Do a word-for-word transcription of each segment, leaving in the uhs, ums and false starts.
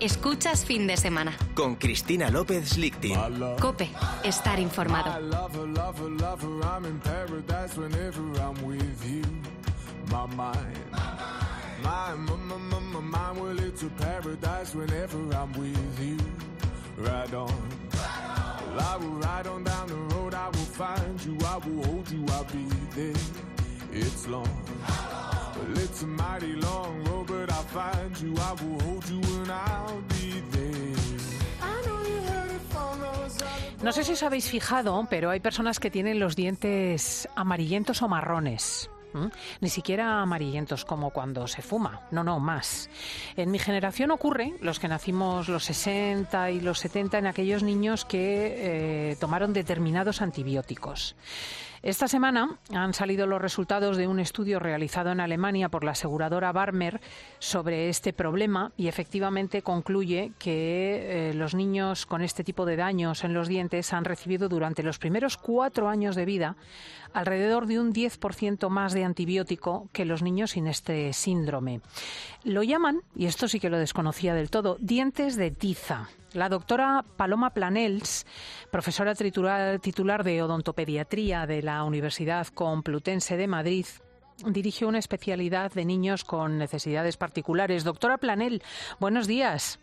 Escuchas Fin de Semana. Con Cristina López Lichting. COPE. Estar informado. It's long, well, it's a mighty long road, but I'll find you, I will hold you and I'll be there. I know you heard it from those other... No sé si os habéis fijado, pero hay personas que tienen los dientes amarillentos o marrones. ¿Mm? Ni siquiera amarillentos como cuando se fuma, no, no, más. En mi generación ocurre, los que nacimos los sesenta y los setenta, en aquellos niños que eh, tomaron determinados antibióticos. Esta semana han salido los resultados de un estudio realizado en Alemania por la aseguradora Barmer sobre este problema y efectivamente concluye que eh, los niños con este tipo de daños en los dientes han recibido durante los primeros cuatro años de vida alrededor de un diez por ciento más de antibiótico que los niños sin este síndrome. Lo llaman, y esto sí que lo desconocía del todo, dientes de tiza. La doctora Paloma Planels, profesora titular, titular de odontopediatría de la Universidad Complutense de Madrid, dirige una especialidad de niños con necesidades particulares. Doctora Planel, buenos días.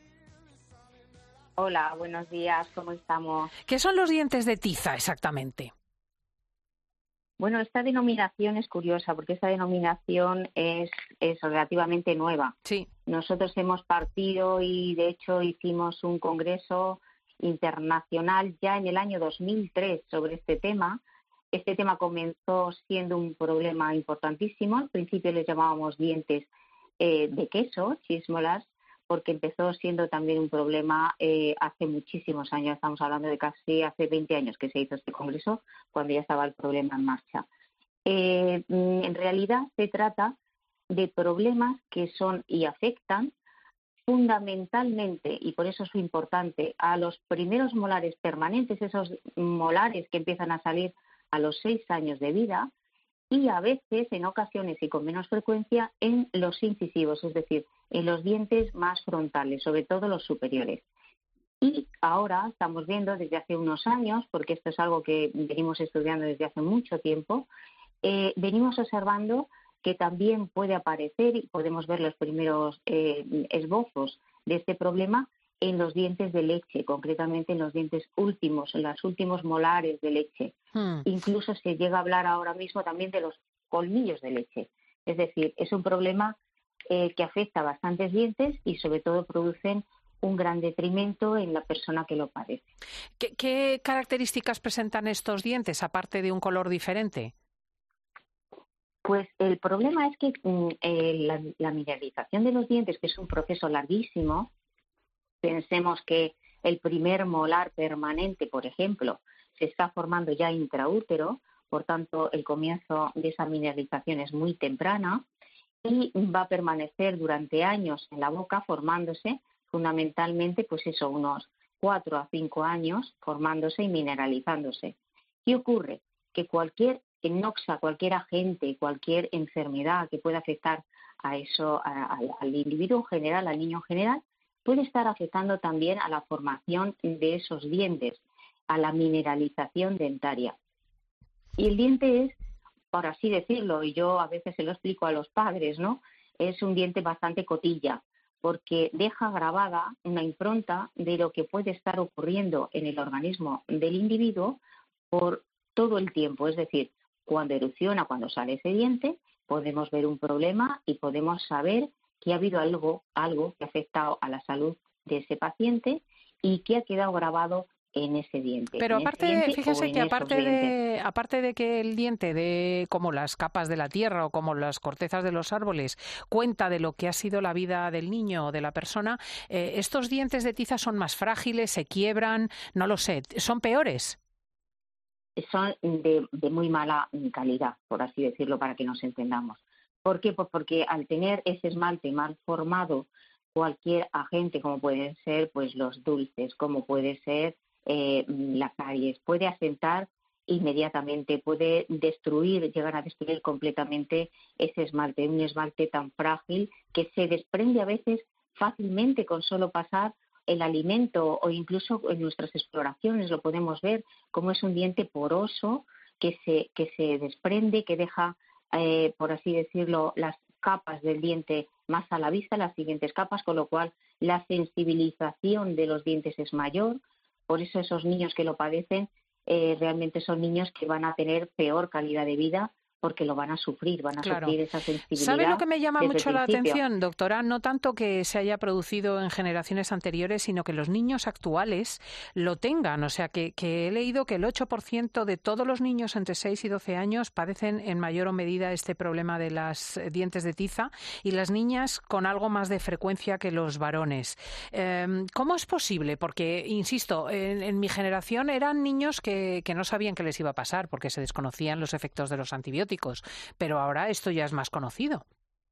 Hola, buenos días, ¿cómo estamos? ¿Qué son los dientes de tiza exactamente? Bueno, esta denominación es curiosa porque esta denominación es, es relativamente nueva. Sí. Nosotros hemos partido y de hecho hicimos un congreso internacional ya en el año dos mil tres sobre este tema. Este tema comenzó siendo un problema importantísimo. Al principio les llamábamos dientes eh, de queso, chismolas, porque empezó siendo también un problema eh, hace muchísimos años. Estamos hablando de casi hace veinte años que se hizo este congreso, cuando ya estaba el problema en marcha. Eh, en realidad se trata de problemas que son y afectan fundamentalmente, y por eso es importante, a los primeros molares permanentes, esos molares que empiezan a salir a los seis años de vida, y a veces, en ocasiones y con menos frecuencia, en los incisivos, es decir, en los dientes más frontales, sobre todo los superiores. Y ahora estamos viendo desde hace unos años, porque esto es algo que venimos estudiando desde hace mucho tiempo, eh, venimos observando que también puede aparecer, y podemos ver los primeros eh, esbozos de este problema, en los dientes de leche, concretamente en los dientes últimos, en los últimos molares de leche. Hmm. Incluso se llega a hablar ahora mismo también de los colmillos de leche. Es decir, es un problema eh, que afecta a bastantes dientes y sobre todo producen un gran detrimento en la persona que lo padece. ¿Qué, qué características presentan estos dientes, aparte de un color diferente? Pues el problema es que eh, la, la mineralización de los dientes, que es un proceso larguísimo, pensemos que el primer molar permanente, por ejemplo, se está formando ya intraútero, por tanto el comienzo de esa mineralización es muy temprana y va a permanecer durante años en la boca formándose, fundamentalmente pues eso, unos cuatro a cinco años formándose y mineralizándose. ¿Qué ocurre? Que cualquier enoxa, cualquier agente, cualquier enfermedad que pueda afectar a eso, a, a, al individuo en general, al niño en general, puede estar afectando también a la formación de esos dientes, a la mineralización dentaria. Y el diente es, por así decirlo, y yo a veces se lo explico a los padres, ¿no? Es un diente bastante cotilla, porque deja grabada una impronta de lo que puede estar ocurriendo en el organismo del individuo por todo el tiempo. Es decir, cuando erupciona, cuando sale ese diente, podemos ver un problema y podemos saber que ha habido algo, algo que ha afectado a la salud de ese paciente y que ha quedado grabado en ese diente. Pero aparte, diente fíjese que aparte de, aparte de que el diente, de como las capas de la tierra o como las cortezas de los árboles, cuenta de lo que ha sido la vida del niño o de la persona, eh, estos dientes de tiza son más frágiles, se quiebran, no lo sé, ¿son peores? Son de, de muy mala calidad, por así decirlo, para que nos entendamos. ¿Por qué? Pues porque al tener ese esmalte mal formado, cualquier agente, como pueden ser pues los dulces, como puede ser eh, la caries, puede asentar inmediatamente, puede destruir, llegar a destruir completamente ese esmalte, un esmalte tan frágil que se desprende a veces fácilmente con solo pasar el alimento, o incluso en nuestras exploraciones lo podemos ver, como es un diente poroso que se, que se desprende, que deja, eh, por así decirlo, las capas del diente más a la vista, las siguientes capas, con lo cual la sensibilización de los dientes es mayor. Por eso esos niños que lo padecen eh, realmente son niños que van a tener peor calidad de vida, porque lo van a sufrir, van a Claro. sufrir esa sensibilidad. ¿Sabe lo que me llama desde mucho el la principio? atención, doctora? No tanto que se haya producido en generaciones anteriores, sino que los niños actuales lo tengan. O sea, que, que he leído que el ocho por ciento de todos los niños entre seis y doce años padecen en mayor o medida este problema de las dientes de tiza, y las niñas con algo más de frecuencia que los varones. Eh, ¿Cómo es posible? Porque, insisto, en, en mi generación eran niños que, que no sabían qué les iba a pasar porque se desconocían los efectos de los antibióticos. Pero ahora esto ya es más conocido.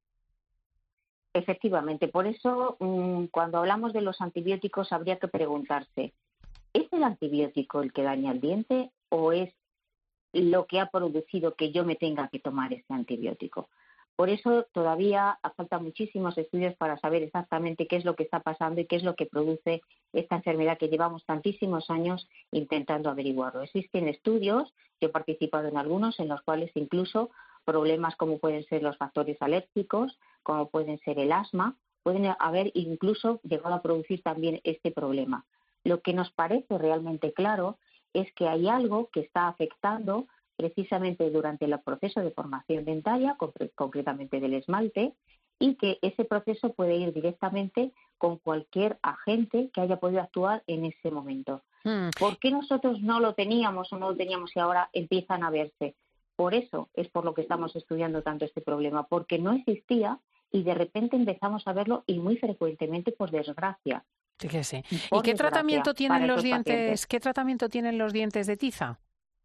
Efectivamente, por eso mmm, cuando hablamos de los antibióticos habría que preguntarse, ¿es el antibiótico el que daña el diente o es lo que ha producido que yo me tenga que tomar ese antibiótico? Por eso todavía faltan muchísimos estudios para saber exactamente qué es lo que está pasando y qué es lo que produce esta enfermedad que llevamos tantísimos años intentando averiguarlo. Existen estudios, yo he participado en algunos, en los cuales incluso problemas como pueden ser los factores alérgicos, como pueden ser el asma, pueden haber incluso llegado a producir también este problema. Lo que nos parece realmente claro es que hay algo que está afectando precisamente durante el proceso de formación dentaria, concretamente del esmalte, y que ese proceso puede ir directamente con cualquier agente que haya podido actuar en ese momento. Mm. ¿Por qué nosotros no lo teníamos o no lo teníamos y ahora empiezan a verse? Por eso es por lo que estamos estudiando tanto este problema, porque no existía y de repente empezamos a verlo, y muy frecuentemente, por desgracia. Fíjese. ¿Y qué tratamiento tienen los dientes? Pacientes. ¿Qué tratamiento tienen los dientes de tiza?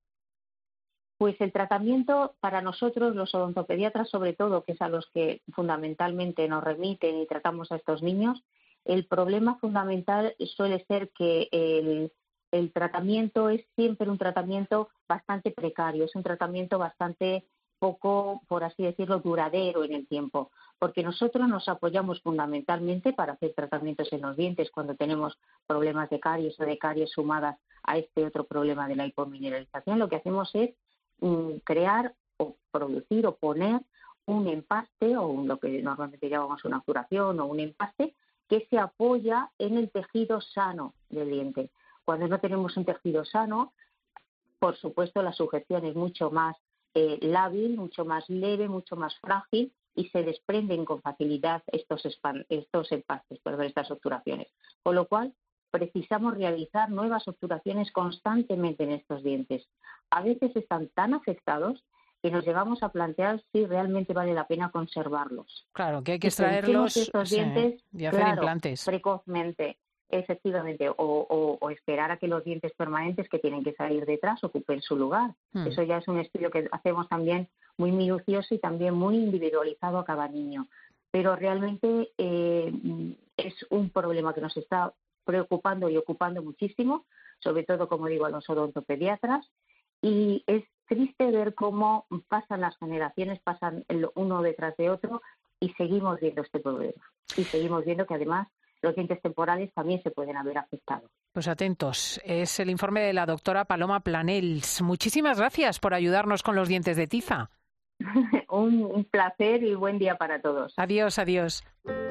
Pues el tratamiento para nosotros, los odontopediatras sobre todo, que es a los que fundamentalmente nos remiten y tratamos a estos niños, el problema fundamental suele ser que el, el tratamiento es siempre un tratamiento bastante precario, es un tratamiento bastante poco, por así decirlo, duradero en el tiempo, porque nosotros nos apoyamos fundamentalmente para hacer tratamientos en los dientes cuando tenemos problemas de caries o de caries sumadas a este otro problema de la hipomineralización. Lo que hacemos es crear o producir o poner un empaste, o un, lo que normalmente llamamos una curación o un empaste, que se apoya en el tejido sano del diente. Cuando no tenemos un tejido sano, por supuesto la sujeción es mucho más eh, lábil, mucho más leve, mucho más frágil, y se desprenden con facilidad estos, espan- estos empastes, perdón, estas obturaciones. Con lo cual, precisamos realizar nuevas obturaciones constantemente en estos dientes. A veces están tan afectados que nos llegamos a plantear si realmente vale la pena conservarlos. Claro, que hay que extraerlos estos sí, dientes, y hacer claro, implantes. Precozmente, efectivamente, o, o, o esperar a que los dientes permanentes que tienen que salir detrás ocupen su lugar. Hmm. Eso ya es un estudio que hacemos también muy minucioso y también muy individualizado a cada niño. Pero realmente eh, es un problema que nos está preocupando y ocupando muchísimo, sobre todo, como digo, a los odontopediatras, y es triste ver cómo pasan las generaciones, pasan el uno detrás de otro, y seguimos viendo este problema. Y seguimos viendo que además los dientes temporales también se pueden haber afectado. Pues atentos, es el informe de la doctora Paloma Planells. Muchísimas gracias por ayudarnos con los dientes de tiza. un, un placer y buen día para todos. Adiós, adiós.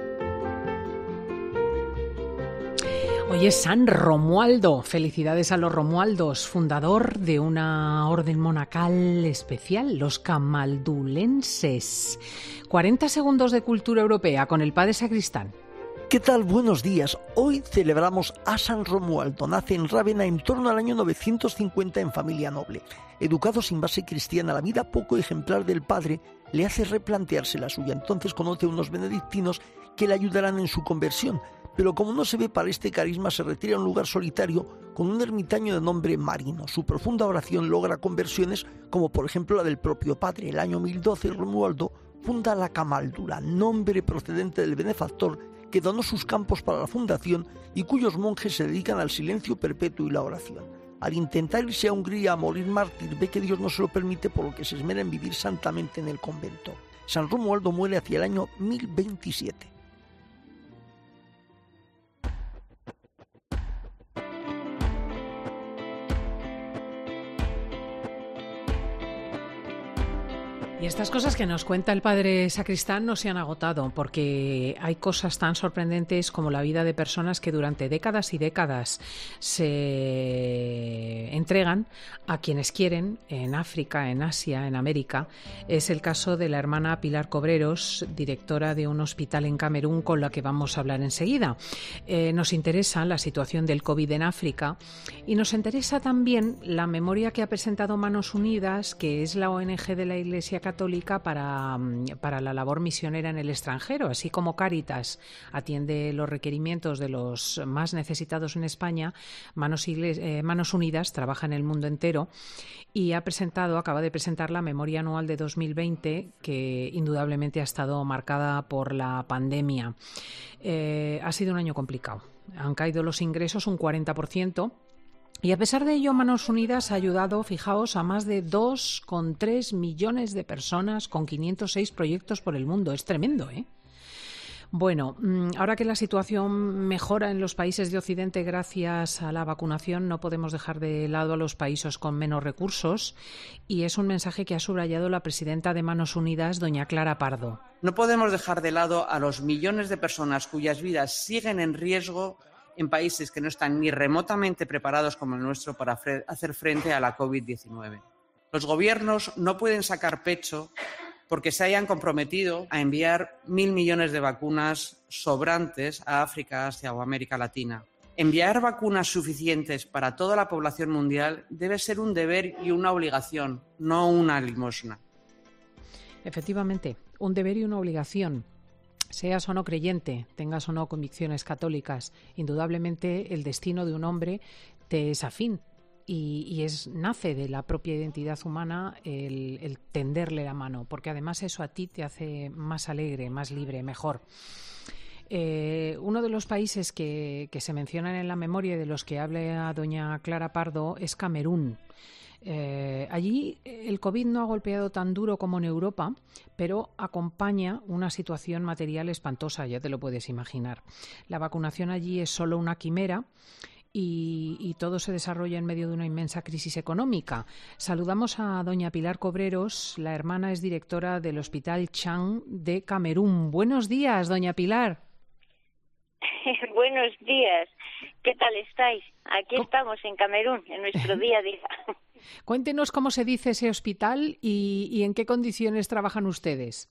Hoy es San Romualdo. Felicidades a los Romualdos, fundador de una orden monacal especial, los camaldulenses. cuarenta segundos de cultura europea con el padre Sacristán. ¿Qué tal? Buenos días. Hoy celebramos a San Romualdo. Nace en Rávena en torno al año novecientos cincuenta en familia noble. Educado sin base cristiana, la vida poco ejemplar del padre le hace replantearse la suya. Entonces conoce a unos benedictinos que le ayudarán en su conversión. Pero como no se ve para este carisma, se retira a un lugar solitario con un ermitaño de nombre Marino. Su profunda oración logra conversiones, como por ejemplo la del propio padre. El año mil doce, Romualdo funda la Camaldula, nombre procedente del benefactor que donó sus campos para la fundación y cuyos monjes se dedican al silencio perpetuo y la oración. Al intentar irse a Hungría a morir mártir, ve que Dios no se lo permite, por lo que se esmera en vivir santamente en el convento. San Romualdo muere hacia el año mil veintisiete. Y estas cosas que nos cuenta el padre Sacristán no se han agotado, porque hay cosas tan sorprendentes como la vida de personas que durante décadas y décadas se entregan a quienes quieren en África, en Asia, en América. Es el caso de la hermana Pilar Cobreros, directora de un hospital en Camerún, con la que vamos a hablar enseguida. Eh, nos interesa la situación del COVID en África y nos interesa también la memoria que ha presentado Manos Unidas, que es la O N G de la Iglesia Católica católica para, para la labor misionera en el extranjero, así como Cáritas atiende los requerimientos de los más necesitados en España. Manos, Igles- eh, Manos Unidas trabaja en el mundo entero y ha presentado, acaba de presentar la memoria anual de dos mil veinte, que indudablemente ha estado marcada por la pandemia. Eh, ha sido un año complicado. Han caído los ingresos un cuarenta por ciento. Y a pesar de ello, Manos Unidas ha ayudado, fijaos, a más de dos coma tres millones de personas con quinientos seis proyectos por el mundo. Es tremendo, ¿eh? Bueno, ahora que la situación mejora en los países de Occidente gracias a la vacunación, no podemos dejar de lado a los países con menos recursos, y es un mensaje que ha subrayado la presidenta de Manos Unidas, doña Clara Pardo. No podemos dejar de lado a los millones de personas cuyas vidas siguen en riesgo en países que no están ni remotamente preparados como el nuestro para fre- hacer frente a la COVID diecinueve. Los gobiernos no pueden sacar pecho porque se hayan comprometido a enviar mil millones de vacunas sobrantes a África, Asia o América Latina. Enviar vacunas suficientes para toda la población mundial debe ser un deber y una obligación, no una limosna. Efectivamente, un deber y una obligación. Seas o no creyente, tengas o no convicciones católicas, indudablemente el destino de un hombre te es afín y, y es nace de la propia identidad humana el, el tenderle la mano, porque además eso a ti te hace más alegre, más libre, mejor. Eh, uno de los países que, que se mencionan en la memoria de los que habla doña Clara Pardo es Camerún. Eh, allí el COVID no ha golpeado tan duro como en Europa, pero acompaña una situación material espantosa, ya te lo puedes imaginar. La vacunación allí es solo una quimera y, y todo se desarrolla en medio de una inmensa crisis económica. Saludamos a doña Pilar Cobreros, la hermana es directora del Hospital Chang de Camerún. Buenos días, doña Pilar. Buenos días. ¿Qué tal estáis? Aquí ¿Cómo? Estamos en Camerún, en nuestro día a día. Cuéntenos cómo se dice ese hospital y, y en qué condiciones trabajan ustedes.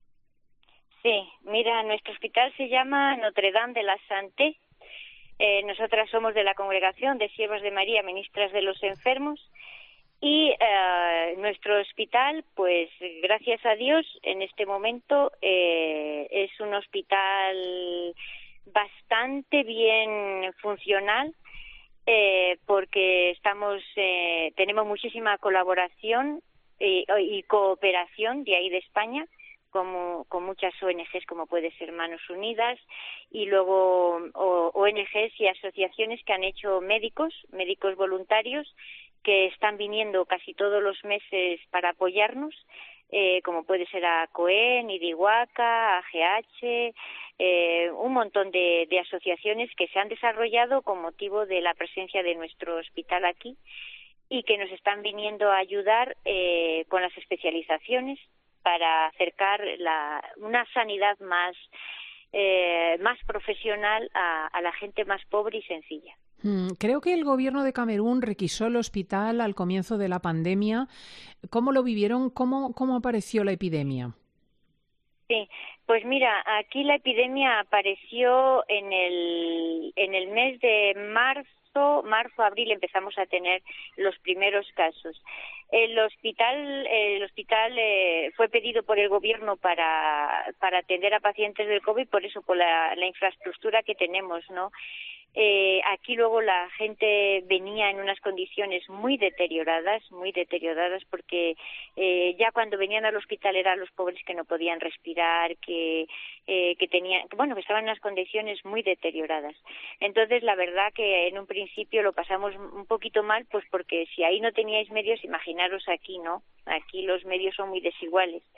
Sí, mira, nuestro hospital se llama Notre Dame de la Santé. Eh, nosotras somos de la Congregación de Siervas de María, Ministras de los Enfermos. Y eh, nuestro hospital, pues gracias a Dios, en este momento eh, es un hospital bastante bien funcional. Eh, porque estamos eh, tenemos muchísima colaboración y, y cooperación de ahí de España como, con muchas O N Ges como puede ser Manos Unidas y luego o, O N Ges y asociaciones que han hecho médicos, médicos voluntarios que están viniendo casi todos los meses para apoyarnos, eh, como puede ser a COEN, IDIWACA, A G H, eh, un montón de, de asociaciones que se han desarrollado con motivo de la presencia de nuestro hospital aquí y que nos están viniendo a ayudar eh, con las especializaciones para acercar la, una sanidad más, eh, más profesional a, a la gente más pobre y sencilla. Creo que el gobierno de Camerún requisó el hospital al comienzo de la pandemia. ¿Cómo lo vivieron? ¿Cómo, cómo apareció la epidemia? Sí, pues mira, aquí la epidemia apareció en el, en el mes de marzo, marzo, abril empezamos a tener los primeros casos. El hospital, el hospital eh, fue pedido por el gobierno para, para atender a pacientes del COVID, por eso, por la, la infraestructura que tenemos, ¿no? Eh, aquí luego la gente venía en unas condiciones muy deterioradas, muy deterioradas, porque eh, ya cuando venían al hospital eran los pobres que no podían respirar, que eh, que tenían, bueno, que estaban en unas condiciones muy deterioradas. Entonces, la verdad que en un principio lo pasamos un poquito mal, pues porque si ahí no teníais medios, imaginaros aquí, ¿no? Aquí los medios son muy desiguales.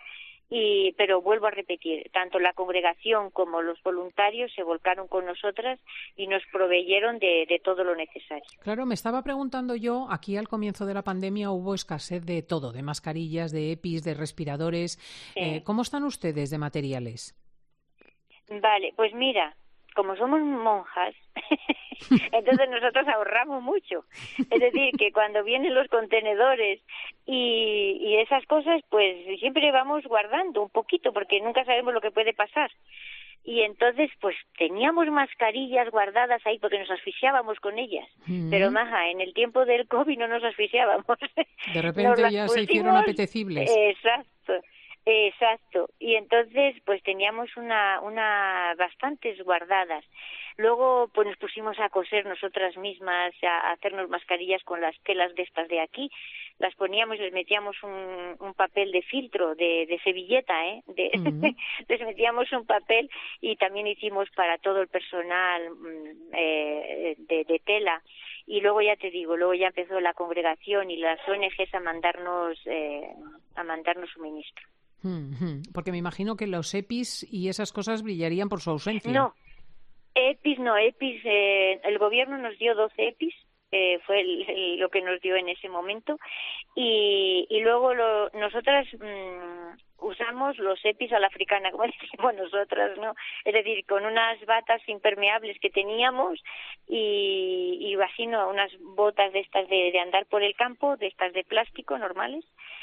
Y, pero vuelvo a repetir, tanto la congregación como los voluntarios se volcaron con nosotras y nos proveyeron de, de todo lo necesario. Claro, me estaba preguntando yo, aquí al comienzo de la pandemia hubo escasez de todo, de mascarillas, de EPIs, de respiradores. Sí. Eh, ¿Cómo están ustedes de materiales? Vale, pues mira, como somos monjas, entonces nosotros ahorramos mucho. Es decir, que cuando vienen los contenedores y, y esas cosas, pues siempre vamos guardando un poquito, porque nunca sabemos lo que puede pasar. Y entonces, pues teníamos mascarillas guardadas ahí porque nos asfixiábamos con ellas. Mm. Pero, maja, en el tiempo del COVID no nos asfixiábamos. De repente ya pusimos, se hicieron apetecibles. Exacto. Exacto, y entonces pues teníamos una, una bastantes guardadas. Luego pues nos pusimos a coser nosotras mismas, a hacernos mascarillas con las telas de estas de aquí, las poníamos y les metíamos un, un papel de filtro, de, de servilleta, ¿eh? De, uh-huh. Les metíamos un papel y también hicimos para todo el personal eh, de, de tela. Y luego ya te digo, luego ya empezó la congregación y las O N Ges a mandarnos, eh, a mandarnos suministro. Porque me imagino que los EPIs y esas cosas brillarían por su ausencia. No, EPIs no, EPIs, eh, el gobierno nos dio doce EPIs, eh, fue el, el, lo que nos dio en ese momento, y, y luego lo, nosotras mmm, usamos los EPIs a la africana, como decimos nosotras, ¿no? Es decir, con unas batas impermeables que teníamos y, y así, ¿no? Unas botas de estas de, de andar por el campo, de estas de plástico normales.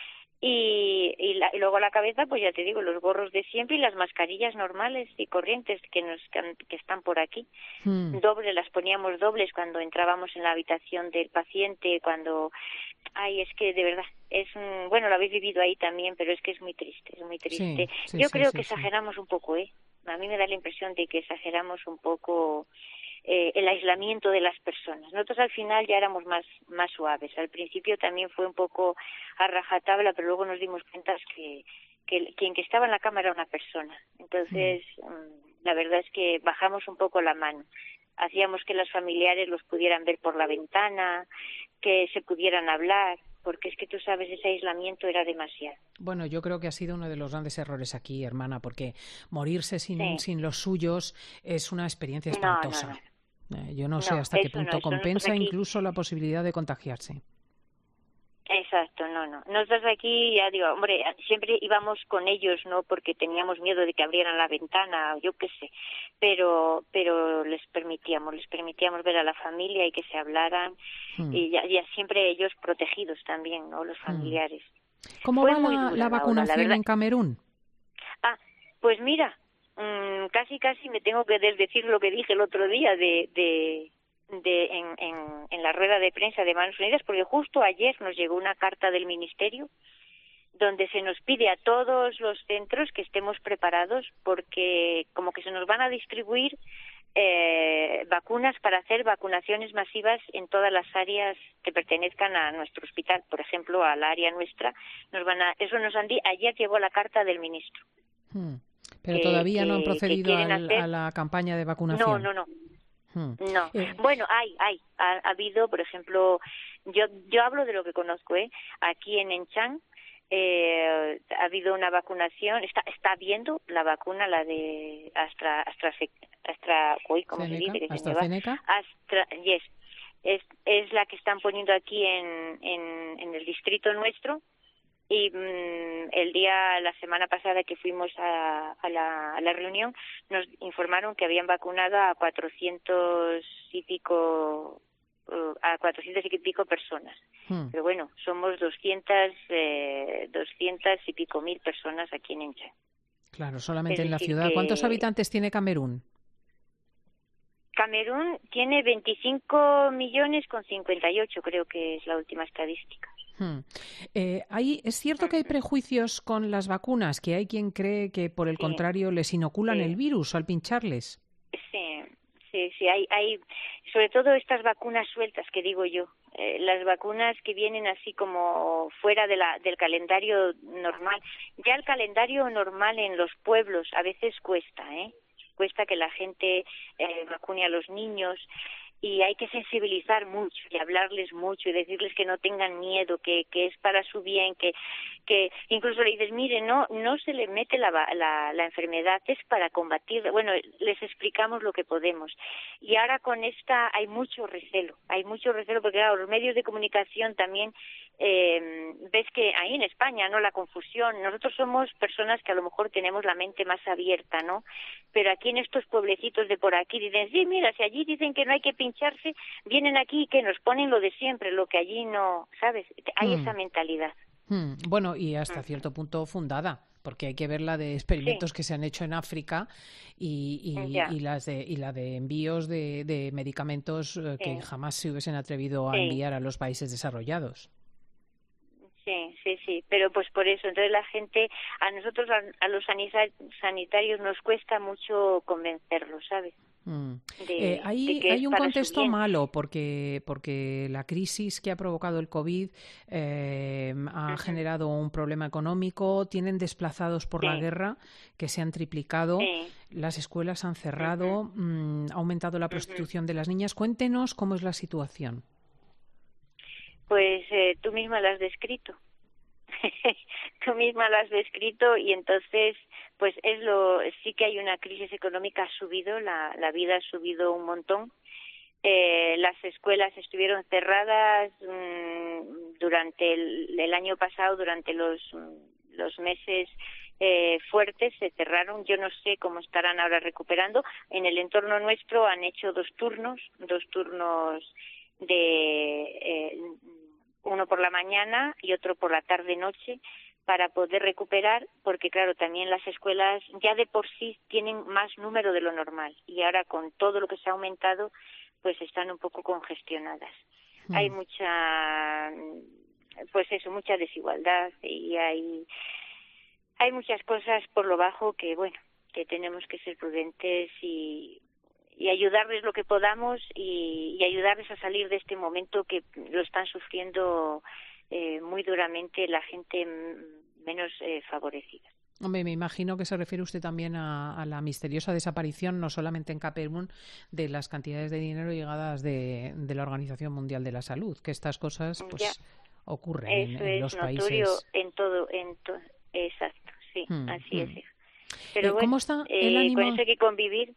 Y, y, la, y luego a la cabeza, pues ya te digo, los gorros de siempre y las mascarillas normales y corrientes que nos que están por aquí. Mm. Dobles, las poníamos dobles cuando entrábamos en la habitación del paciente, cuando... Ay, es que de verdad, es un... Bueno, lo habéis vivido ahí también, pero es que es muy triste, es muy triste. Sí, sí, Yo sí, creo sí, que exageramos sí. un poco, ¿eh? A mí me da la impresión de que exageramos un poco... Eh, el aislamiento de las personas. Nosotros al final ya éramos más más suaves. Al principio también fue un poco a rajatabla, pero luego nos dimos cuenta que, que quien que estaba en la cama era una persona. Entonces, mm. la verdad es que bajamos un poco la mano. Hacíamos que los familiares los pudieran ver por la ventana, que se pudieran hablar, porque es que tú sabes, ese aislamiento era demasiado. Bueno, yo creo que ha sido uno de los grandes errores aquí, hermana, porque morirse sin, sí. sin los suyos es una experiencia espantosa. No, no, no. Eh, yo no sé no, hasta qué punto no, compensa aquí... incluso la posibilidad de contagiarse. Exacto, no, no. Nosotros aquí, ya digo, hombre, siempre íbamos con ellos, ¿no? Porque teníamos miedo de que abrieran la ventana, yo qué sé. Pero pero les permitíamos, les permitíamos ver a la familia y que se hablaran. Hmm. Y ya, ya siempre ellos protegidos también, ¿no? Los familiares. ¿Cómo Fue va la, la vacunación hora, la en Camerún? Ah, pues mira... Mm, casi casi me tengo que desdecir lo que dije el otro día de, de, de en, en, en la rueda de prensa de Manos Unidas, porque justo ayer nos llegó una carta del Ministerio donde se nos pide a todos los centros que estemos preparados porque como que se nos van a distribuir eh, vacunas para hacer vacunaciones masivas en todas las áreas que pertenezcan a nuestro hospital, por ejemplo, a la área nuestra. Nos van a, eso nos han dicho, ayer llegó la carta del ministro. Hmm. Pero que, todavía que, no han procedido al, a la campaña de vacunación. No, no, no. Hmm. No. Eh. Bueno, hay, hay. Ha, ha habido, por ejemplo, yo yo hablo de lo que conozco, ¿eh? Aquí en Enchang eh, ha habido una vacunación, está está habiendo la vacuna, la de Astra, Astra, Astra, uy, ¿cómo Ceneca, se dice? AstraZeneca. Astra, yes. Es, es la que están poniendo aquí en, en, en el distrito nuestro. Y mmm, el día, la semana pasada que fuimos a, a, la, a la reunión, nos informaron que habían vacunado a cuatrocientos y pico, uh, a cuatrocientos y pico personas. Hmm. Pero bueno, somos doscientas, eh, doscientas y pico mil personas aquí en Encha. Claro, solamente es en la ciudad. Que... ¿Cuántos habitantes tiene Camerún? Camerún tiene veinticinco millones con cincuenta y ocho, creo que es la última estadística. Hmm. Eh, hay, ¿Es cierto que hay prejuicios con las vacunas? ¿Que hay quien cree que, por el sí. contrario, les inoculan sí. el virus al pincharles? Sí, sí, sí. Hay, hay sobre todo estas vacunas sueltas que digo yo. Eh, las vacunas que vienen así como fuera de la, del calendario normal. Ya el calendario normal en los pueblos a veces cuesta, ¿eh? Cuesta que la gente eh, vacune a los niños. Y hay que sensibilizar mucho y hablarles mucho y decirles que no tengan miedo, que, que es para su bien, que, que incluso le dices, mire, no no se le mete la, la, la enfermedad, es para combatirla. Bueno, les explicamos lo que podemos. Y ahora con esta hay mucho recelo, hay mucho recelo porque claro, los medios de comunicación también, eh, ves que ahí en España, ¿no? La confusión, nosotros somos personas que a lo mejor tenemos la mente más abierta, ¿no? Pero aquí en estos pueblecitos de por aquí dicen, sí, mira, si allí dicen que no hay que pincharse, vienen aquí y que nos ponen lo de siempre, lo que allí no, ¿sabes? Hay mm. esa mentalidad. Hmm. Bueno, y hasta cierto punto fundada, porque hay que ver la de experimentos sí. que se han hecho en África y, y, y las de y la de envíos de, de medicamentos eh, sí. que jamás se hubiesen atrevido a sí. enviar a los países desarrollados. Sí, sí, sí, pero pues por eso, entonces la gente, a nosotros, a, a los sanitarios nos cuesta mucho convencerlos, ¿sabes? Mm. De, eh, hay, de hay un contexto malo porque porque la crisis que ha provocado el COVID eh, ha uh-huh. generado un problema económico, tienen desplazados por sí. la guerra que se han triplicado, sí. las escuelas han cerrado, uh-huh. mmm, ha aumentado la prostitución uh-huh. de las niñas. Cuéntenos cómo es la situación. Pues eh, tú misma la has descrito. Tú misma lo has descrito y entonces pues es lo sí que hay una crisis económica, ha subido, la, la vida ha subido un montón. Eh, las escuelas estuvieron cerradas mmm, durante el, el año pasado, durante los, los meses eh, fuertes, se cerraron. Yo no sé cómo estarán ahora recuperando. En el entorno nuestro han hecho dos turnos, dos turnos de... Eh, uno por la mañana y otro por la tarde-noche, para poder recuperar, porque claro, también las escuelas ya de por sí tienen más número de lo normal y ahora con todo lo que se ha aumentado, pues están un poco congestionadas. Mm. Hay mucha, pues eso, mucha desigualdad y hay, hay muchas cosas por lo bajo que, bueno, que tenemos que ser prudentes y y ayudarles lo que podamos y, y ayudarles a salir de este momento que lo están sufriendo eh, muy duramente la gente menos eh, favorecida. Hombre, me imagino que se refiere usted también a, a la misteriosa desaparición, no solamente en Camerún, de las cantidades de dinero llegadas de, de la Organización Mundial de la Salud, que estas cosas pues ya. ocurren Eso en, en es los notorio países. En todo, en to- exacto, sí, hmm, así hmm. es. Pero eh, bueno, ¿cómo está el eh, ánimo? con eso hay que convivir.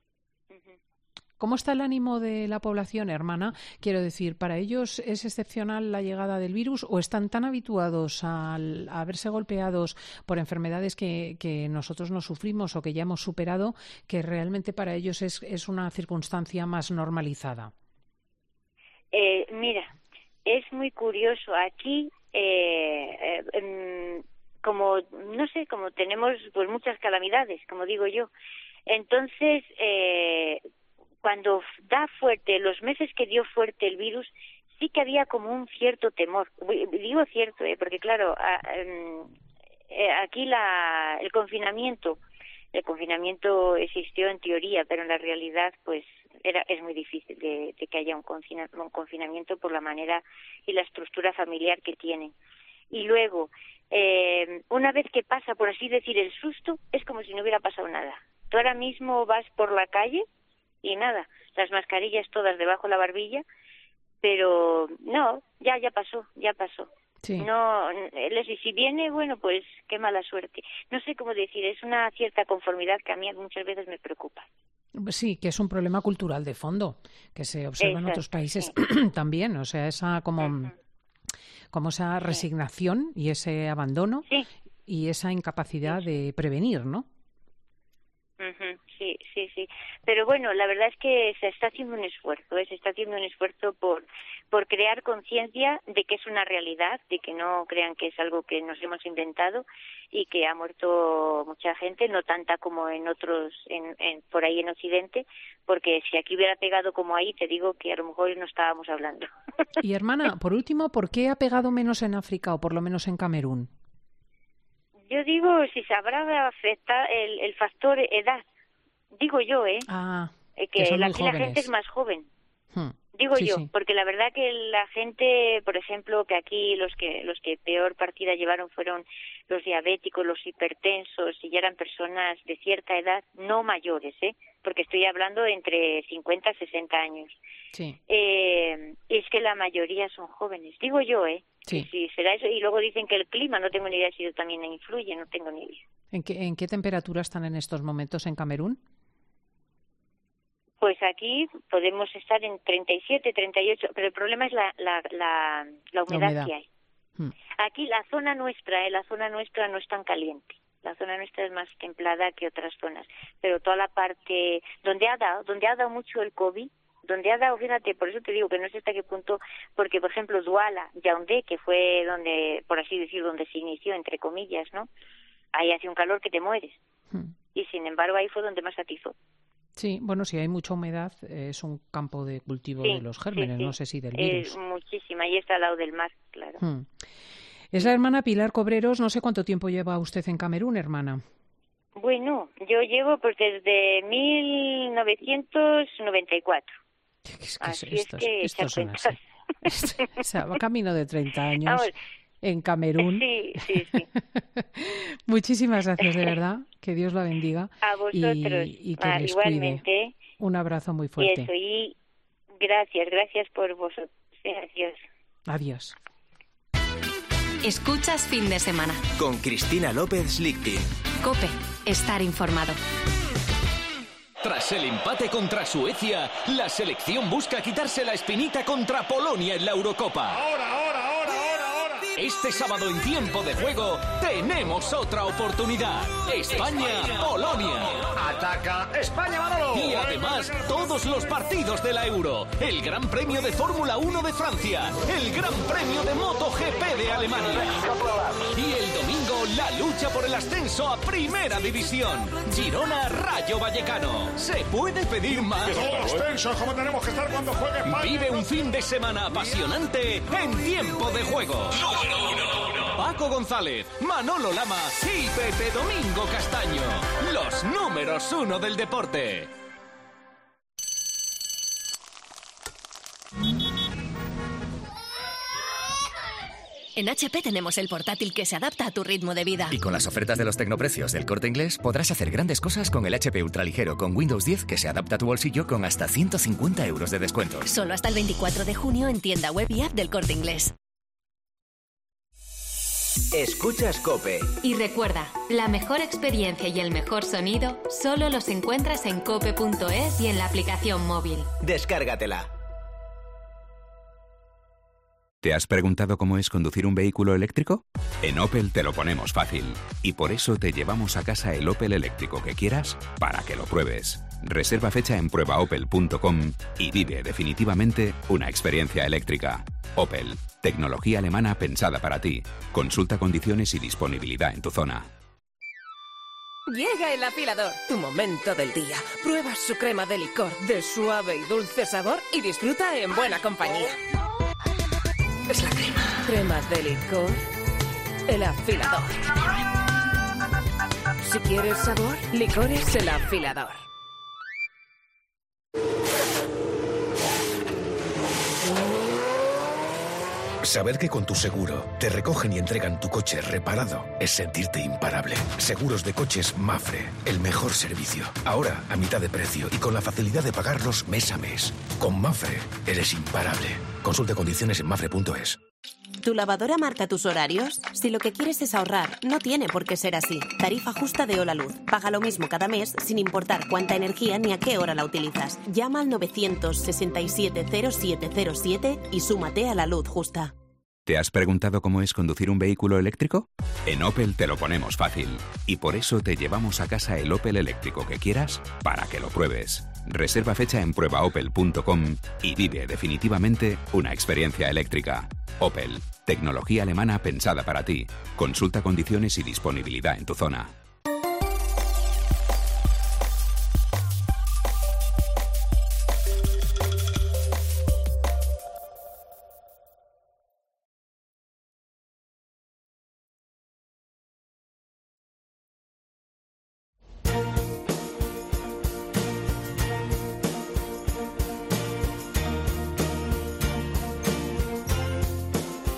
¿Cómo está el ánimo de la población, hermana? Quiero decir, ¿para ellos es excepcional la llegada del virus o están tan habituados al, a verse golpeados por enfermedades que, que nosotros no sufrimos o que ya hemos superado, que realmente para ellos es, es una circunstancia más normalizada? Eh, mira, es muy curioso. Aquí, eh, eh, como, no sé, como tenemos pues muchas calamidades, como digo yo, entonces... Eh, Cuando da fuerte, los meses que dio fuerte el virus, sí que había como un cierto temor. Digo cierto, ¿eh? Porque claro, a, eh, aquí la, el confinamiento, el confinamiento existió en teoría, pero en la realidad, pues, era es muy difícil de, de que haya un, confina, un confinamiento por la manera y la estructura familiar que tienen. Y luego, eh, una vez que pasa, por así decir, el susto, es como si no hubiera pasado nada. Tú ahora mismo vas por la calle y nada, las mascarillas todas debajo de la barbilla, pero no, ya ya pasó, ya pasó. Sí. No, Leslie, si viene, bueno, pues qué mala suerte. No sé cómo decir, es una cierta conformidad que a mí muchas veces me preocupa. Sí, que es un problema cultural de fondo, que se observa Exacto, en otros países sí. también, o sea, esa como, uh-huh. como esa resignación sí. y ese abandono sí. y esa incapacidad sí. de prevenir, ¿no? Uh-huh, sí, sí, sí. Pero bueno, la verdad es que se está haciendo un esfuerzo, ¿eh? se está haciendo un esfuerzo por por crear conciencia de que es una realidad, de que no crean que es algo que nos hemos inventado y que ha muerto mucha gente, no tanta como en otros, en, en por ahí en Occidente, porque si aquí hubiera pegado como ahí, te digo que a lo mejor no estábamos hablando. Y hermana, por último, ¿por qué ha pegado menos en África o por lo menos en Camerún? Yo digo, si se habrá afectado el, el factor edad, digo yo, ¿eh? Ah, que, que la, aquí la gente es más joven. Hmm. Digo Sí, yo, sí. porque la verdad que la gente, por ejemplo, que aquí los que los que peor partida llevaron fueron los diabéticos, los hipertensos, y ya eran personas de cierta edad, no mayores, ¿eh? Porque estoy hablando de entre cincuenta y sesenta años. Sí. Eh, es que la mayoría son jóvenes, digo yo, ¿eh? Sí. Sí, será eso. Y luego dicen que el clima, no tengo ni idea si eso también influye, no tengo ni idea. ¿En qué, en qué temperatura están en estos momentos en Camerún? Pues aquí podemos estar en treinta y siete, treinta y ocho, pero el problema es la, la, la, la humedad, humedad. que hay. Hmm. Aquí la zona nuestra, eh, la zona nuestra no es tan caliente. La zona nuestra es más templada que otras zonas. Pero toda la parte donde ha dado, donde ha dado mucho el COVID, donde ha dado, fíjate, por eso te digo que no sé hasta qué punto, porque por ejemplo Douala, Yaoundé, que fue donde, por así decir, donde se inició, entre comillas, ¿no? Ahí hace un calor que te mueres. Hmm. Y sin embargo ahí fue donde más atizó. Sí, bueno, si hay mucha humedad, eh, es un campo de cultivo Sí, de los gérmenes, sí, sí. no sé si del Eh, virus. muchísima, y está al lado del mar, claro. Hmm. Es la hermana Pilar Cobreros, no sé cuánto tiempo lleva usted en Camerún, hermana. Bueno, yo llevo pues desde mil novecientos noventa y cuatro. Es que Así estos, es que estos echar son así. cuentas. O sea, va camino de treinta años Vamos, en Camerún. sí, sí, sí. Muchísimas gracias, de verdad. Que Dios la bendiga. A vosotros, y, y que ah, les igualmente. cuide. Un abrazo muy Y fuerte. eso, y gracias, gracias por vosotros. Gracias. Adiós. Escuchas fin de semana. Con Cristina López Lichtin. COPE. Estar informado. Tras el empate contra Suecia, la selección busca quitarse la espinita contra Polonia en la Eurocopa. Ahora, ahora, ahora, ahora, ahora. Este sábado en tiempo de juego tenemos otra oportunidad. España-Polonia. Ataca España, Manolo. Y además, todos los partidos de la Euro. El Gran Premio de Fórmula uno de Francia. El Gran Premio de MotoGP de Alemania. Y el domingo, la lucha por el ascenso a Primera División. Girona-Rayo Vallecano. ¿Se puede pedir más? Todos tensos, como tenemos que estar cuando juegue España. Vive un fin de semana apasionante en tiempo de juego. Paco González, Manolo Lama y Pepe Domingo Castaño. Los números uno del deporte. En H P tenemos el portátil que se adapta a tu ritmo de vida. Y con las ofertas de los tecnoprecios del Corte Inglés podrás hacer grandes cosas con el H P ultraligero con Windows diez que se adapta a tu bolsillo con hasta ciento cincuenta euros de descuentos. Solo hasta el veinticuatro de junio en tienda web y app del Corte Inglés. Escuchas COPE. Y recuerda, la mejor experiencia y el mejor sonido solo los encuentras en cope punto es y en la aplicación móvil. Descárgatela. ¿Te has preguntado cómo es conducir un vehículo eléctrico? En Opel te lo ponemos fácil. Y por eso te llevamos a casa el Opel eléctrico que quieras para que lo pruebes. Reserva fecha en prueba opel punto com y vive definitivamente una experiencia eléctrica. Opel, tecnología alemana pensada para ti. Consulta condiciones y disponibilidad en tu zona. Llega el afilador, tu momento del día. Prueba su crema de licor de suave y dulce sabor y disfruta en buena compañía. Es la crema. Crema de licor. El afilador. Si quieres sabor, licores el afilador. Saber que con tu seguro te recogen y entregan tu coche reparado es sentirte imparable. Seguros de coches Mafre, el mejor servicio. Ahora a mitad de precio y con la facilidad de pagarlos mes a mes. Con Mafre eres imparable. Consulta condiciones en mafre punto es. ¿Tu lavadora marca tus horarios? Si lo que quieres es ahorrar, no tiene por qué ser así. Tarifa justa de Hola Luz. Paga lo mismo cada mes sin importar cuánta energía ni a qué hora la utilizas. Llama al novecientos sesenta y siete cero siete cero siete y súmate a la luz justa. ¿Te has preguntado cómo es conducir un vehículo eléctrico? En Opel te lo ponemos fácil. Y por eso te llevamos a casa el Opel eléctrico que quieras para que lo pruebes. Reserva fecha en prueba opel punto com y vive definitivamente una experiencia eléctrica. Opel, tecnología alemana pensada para ti. Consulta condiciones y disponibilidad en tu zona.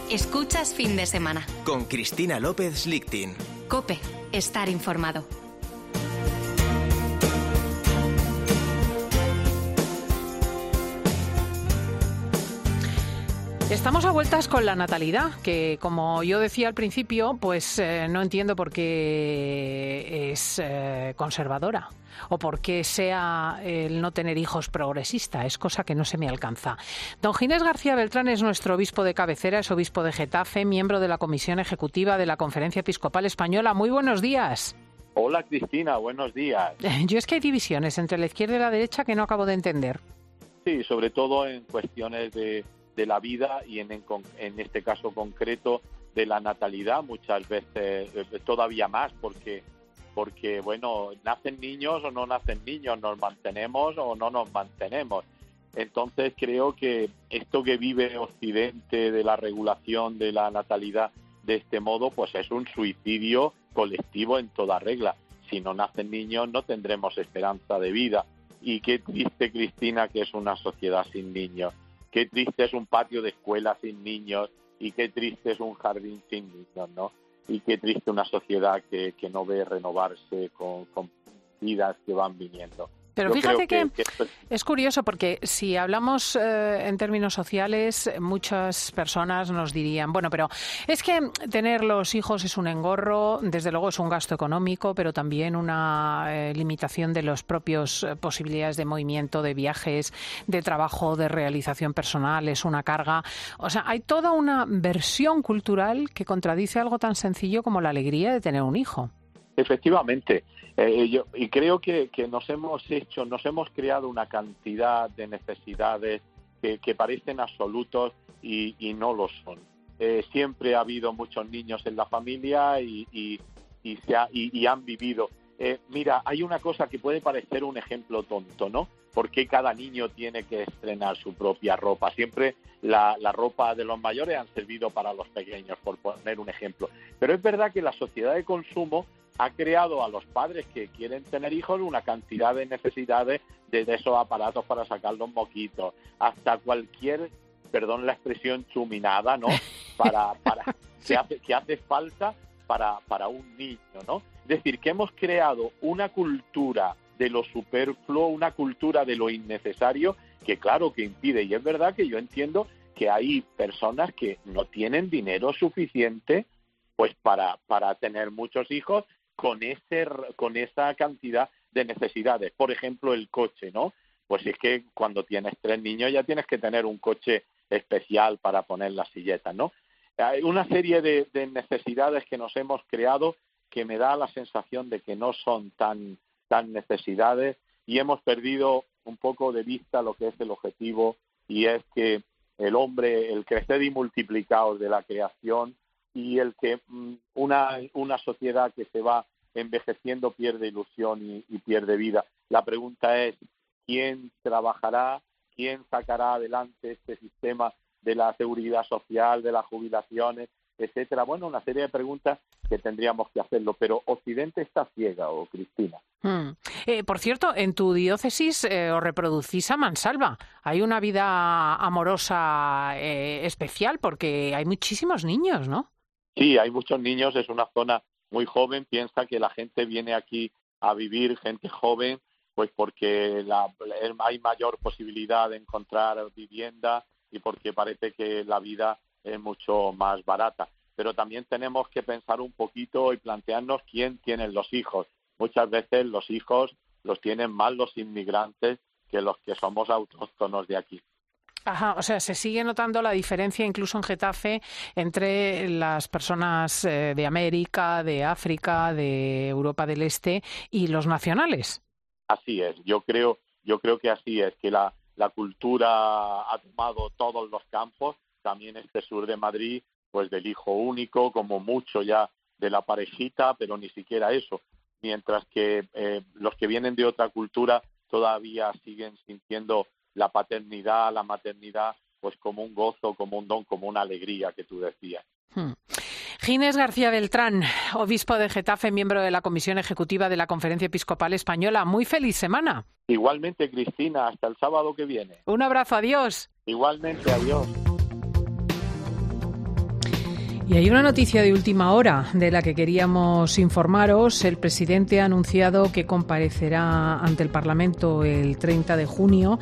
Escuchas Fin de Semana. Con Cristina López Lichtin. COPE. Estar informado. Estamos a vueltas con la natalidad, que como yo decía al principio, pues eh, no entiendo por qué es eh, conservadora o por qué sea el no tener hijos progresista, es cosa que no se me alcanza. Don Ginés García Beltrán es nuestro obispo de cabecera, es obispo de Getafe, miembro de la Comisión Ejecutiva de la Conferencia Episcopal Española. Muy buenos días. Hola Cristina, buenos días. Yo es que hay divisiones entre la izquierda y la derecha que no acabo de entender. Sí, sobre todo en cuestiones de... de la vida y en, en, en este caso concreto de la natalidad, muchas veces todavía más, porque, porque bueno, nacen niños o no nacen niños, nos mantenemos o no nos mantenemos. Entonces creo que esto que vive Occidente de la regulación de la natalidad de este modo, pues es un suicidio colectivo en toda regla. Si no nacen niños no tendremos esperanza de vida. Y qué triste, Cristina, que es una sociedad sin niños. Qué triste es un patio de escuela sin niños y qué triste es un jardín sin niños, ¿no? Y qué triste una sociedad que, que no ve renovarse con, con vidas que van viniendo. Pero Yo fíjate que, que, que es curioso porque si hablamos eh, en términos sociales, muchas personas nos dirían, bueno, pero es que tener los hijos es un engorro, desde luego es un gasto económico, pero también una eh, limitación de las propias eh, posibilidades de movimiento, de viajes, de trabajo, de realización personal, es una carga. O sea, hay toda una versión cultural que contradice algo tan sencillo como la alegría de tener un hijo. Efectivamente, eh, yo, y creo que, que nos hemos hecho, nos hemos creado una cantidad de necesidades que, que parecen absolutos y, y no lo son. Eh, siempre ha habido muchos niños en la familia y, y, y, se ha, y, y han vivido. Eh, mira, hay una cosa que puede parecer un ejemplo tonto, ¿no? ¿Por qué cada niño tiene que estrenar su propia ropa? Siempre la, la ropa de los mayores han servido para los pequeños, por poner un ejemplo. Pero es verdad que la sociedad de consumo ha creado a los padres que quieren tener hijos una cantidad de necesidades, desde esos aparatos para sacar los moquitos, hasta cualquier, perdón la expresión, chuminada, ¿no? Para, para que hace, que hace falta para, para un niño, ¿no? Es decir, que hemos creado una cultura de lo superfluo, una cultura de lo innecesario, que claro que impide. Y es verdad que yo entiendo que hay personas que no tienen dinero suficiente pues para, para tener muchos hijos con ese con esa cantidad de necesidades. Por ejemplo, el coche, ¿no? Pues es que cuando tienes tres niños ya tienes que tener un coche especial para poner las silletas, ¿no? Hay una serie de, de necesidades que nos hemos creado que me da la sensación de que no son tan, tan necesidades y hemos perdido un poco de vista lo que es el objetivo, y es que el hombre, el crecer y multiplicados de la creación, y el que una, una sociedad que se va envejeciendo pierde ilusión y, y pierde vida. La pregunta es, ¿quién trabajará, quién sacará adelante este sistema de la seguridad social, de las jubilaciones, etcétera? Bueno, una serie de preguntas que tendríamos que hacerlo, pero Occidente está ciega, ¿o Cristina? Hmm. Eh, por cierto, en tu diócesis eh, os reproducís a mansalva. Hay una vida amorosa eh, especial porque hay muchísimos niños, ¿no? Sí, hay muchos niños, es una zona muy joven. Piensa que la gente viene aquí a vivir, gente joven, pues porque la, hay mayor posibilidad de encontrar vivienda y porque parece que la vida es mucho más barata. Pero también tenemos que pensar un poquito y plantearnos quién tiene los hijos. Muchas veces los hijos los tienen más los inmigrantes que los que somos autóctonos de aquí. Ajá, o sea, se sigue notando la diferencia incluso en Getafe entre las personas eh, de América, de África, de Europa del Este y los nacionales. Así es, yo creo, yo creo que así es, que la, la cultura ha tomado todos los campos, también este sur de Madrid, pues del hijo único, como mucho ya de la parejita, pero ni siquiera eso, mientras que eh, los que vienen de otra cultura todavía siguen sintiendo la paternidad, la maternidad, pues como un gozo, como un don, como una alegría que tú decías. Hmm. Ginés García Beltrán, obispo de Getafe, miembro de la Comisión Ejecutiva de la Conferencia Episcopal Española. Muy feliz semana. Igualmente, Cristina, hasta el sábado que viene. Un abrazo, adiós. Igualmente, adiós. Y hay una noticia de última hora de la que queríamos informaros. El presidente ha anunciado que comparecerá ante el Parlamento el treinta de junio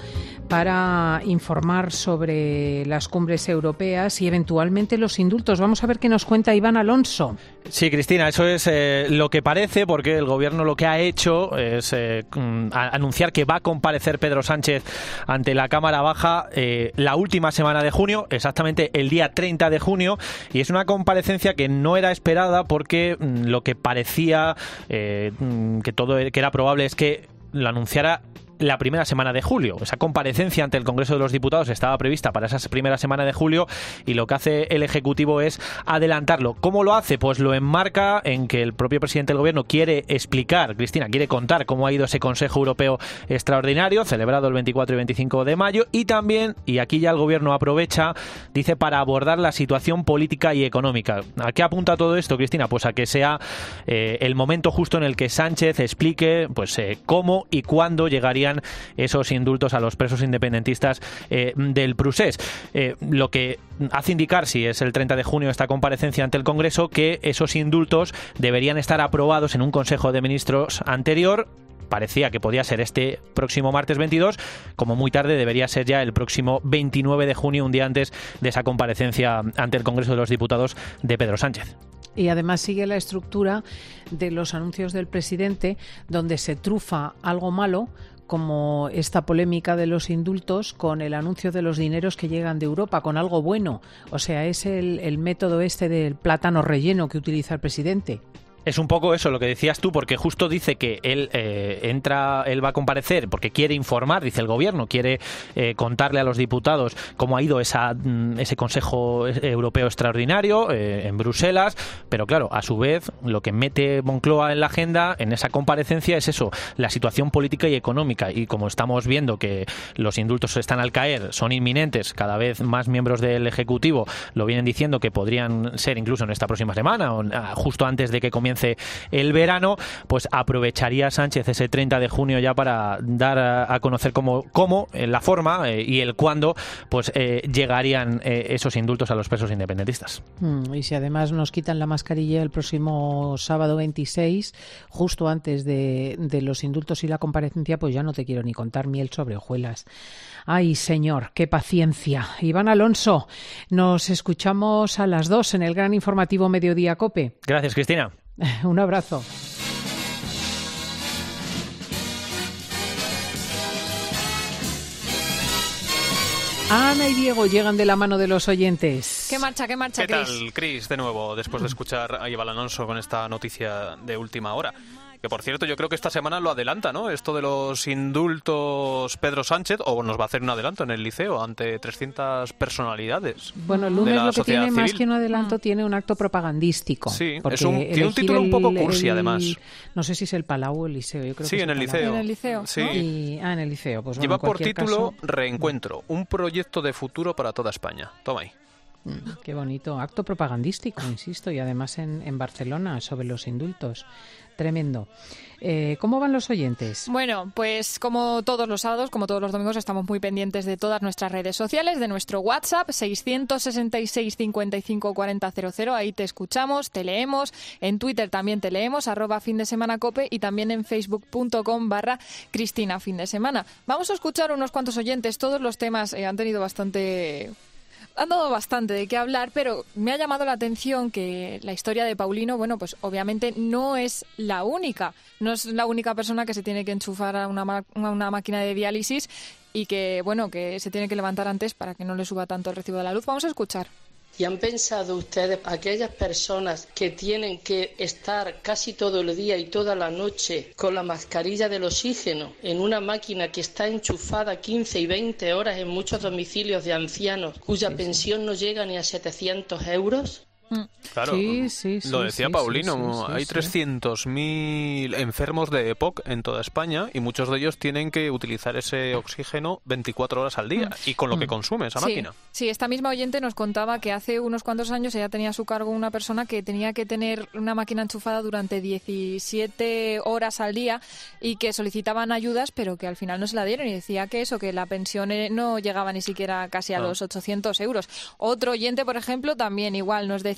para informar sobre las cumbres europeas y eventualmente los indultos. Vamos a ver qué nos cuenta Iván Alonso. Sí, Cristina, eso es eh, lo que parece, porque el Gobierno lo que ha hecho es eh, anunciar que va a comparecer Pedro Sánchez ante la Cámara Baja eh, la última semana de junio, exactamente el día treinta de junio, y es una comparecencia que no era esperada porque mm, lo que parecía eh, que todo que era probable es que lo anunciara la primera semana de julio. Esa comparecencia ante el Congreso de los Diputados estaba prevista para esa primera semana de julio y lo que hace el Ejecutivo es adelantarlo. ¿Cómo lo hace? Pues lo enmarca en que el propio presidente del Gobierno quiere explicar, Cristina, quiere contar cómo ha ido ese Consejo Europeo extraordinario celebrado el veinticuatro y veinticinco de mayo y también, y aquí ya el Gobierno aprovecha, dice, para abordar la situación política y económica. ¿A qué apunta todo esto, Cristina? Pues a que sea eh, el momento justo en el que Sánchez explique pues eh, cómo y cuándo llegaría esos indultos a los presos independentistas eh, del Prusés. Eh, lo que hace indicar, si es el treinta de junio esta comparecencia ante el Congreso, que esos indultos deberían estar aprobados en un Consejo de Ministros anterior. Parecía que podía ser este próximo martes veintidós, como muy tarde debería ser ya el próximo veintinueve de junio, un día antes de esa comparecencia ante el Congreso de los Diputados de Pedro Sánchez. Y además sigue la estructura de los anuncios del presidente, donde se trufa algo malo, como esta polémica de los indultos, con el anuncio de los dineros que llegan de Europa, con algo bueno. O sea, es el, el método este del plátano relleno que utiliza el presidente. Es un poco eso lo que decías tú, porque justo dice que él eh, entra, él va a comparecer porque quiere informar, dice el Gobierno, quiere eh, contarle a los diputados cómo ha ido esa, ese Consejo Europeo extraordinario eh, en Bruselas, pero claro, a su vez lo que mete Moncloa en la agenda en esa comparecencia es eso, la situación política y económica, y como estamos viendo que los indultos están al caer, son inminentes, cada vez más miembros del Ejecutivo lo vienen diciendo que podrían ser incluso en esta próxima semana o justo antes de que comience el verano, pues aprovecharía Sánchez ese treinta de junio ya para dar a, a conocer cómo, cómo eh, la forma eh, y el cuándo pues eh, llegarían eh, esos indultos a los presos independentistas. Mm, y si además nos quitan la mascarilla el próximo sábado veintiséis, justo antes de, de los indultos y la comparecencia, pues ya no te quiero ni contar miel sobre hojuelas. Ay, señor, qué paciencia. Iván Alonso, nos escuchamos a las dos en el gran informativo Mediodía COPE. Gracias, Cristina. Un abrazo. Ana y Diego llegan de la mano de los oyentes. ¿Qué marcha, qué marcha, ¿Qué Cris? tal, Cris? De nuevo, después de escuchar a Iván Alonso con esta noticia de última hora. Que, por cierto, yo creo que esta semana lo adelanta, ¿no? Esto de los indultos Pedro Sánchez, o nos va a hacer un adelanto en el Liceo ante trescientas personalidades. Bueno, el lunes lo que tiene civil. más que un adelanto, tiene un acto propagandístico. Sí, es un, tiene un título un poco cursi, el, además. No sé si es el Palau o el Liceo. Yo creo sí, que en es el, el liceo. en el Liceo. Sí. ¿no? Y, ah, en el Liceo. Pues, Lleva bueno, por título caso, Reencuentro, un proyecto de futuro para toda España. Toma ahí. Qué bonito. Acto propagandístico, insisto, y además en, en Barcelona, sobre los indultos. Tremendo. Eh, ¿Cómo van los oyentes? Bueno, pues como todos los sábados, como todos los domingos, estamos muy pendientes de todas nuestras redes sociales, de nuestro WhatsApp, seiscientos sesenta y seis, cincuenta y cinco, cuarenta, cero cero. Ahí te escuchamos, te leemos. En Twitter también te leemos, arroba fin de semana cope, y también en facebook.com barra Cristina fin de semana. Vamos a escuchar unos cuantos oyentes. Todos los temas eh, han tenido bastante... Han dado bastante de qué hablar, pero me ha llamado la atención que la historia de Paulino, bueno, pues obviamente no es la única. No es la única persona que se tiene que enchufar a una, ma- a una máquina de diálisis y que, bueno, que se tiene que levantar antes para que no le suba tanto el recibo de la luz. Vamos a escuchar. ¿Y han pensado ustedes, aquellas personas que tienen que estar casi todo el día y toda la noche con la mascarilla del oxígeno en una máquina que está enchufada quince y veinte horas en muchos domicilios de ancianos cuya pensión no llega ni a setecientos euros? Claro, sí, sí, sí, lo decía sí, Paulino, sí, sí, sí, hay sí. trescientos mil enfermos de E P O C en toda España y muchos de ellos tienen que utilizar ese oxígeno veinticuatro horas al día y con lo que consume esa Sí, máquina. sí, esta misma oyente nos contaba que hace unos cuantos años ella tenía a su cargo una persona que tenía que tener una máquina enchufada durante diecisiete horas al día y que solicitaban ayudas, pero que al final no se la dieron, y decía que eso, que la pensión no llegaba ni siquiera casi a Ah. los ochocientos euros. Otro oyente, por ejemplo, también igual nos decía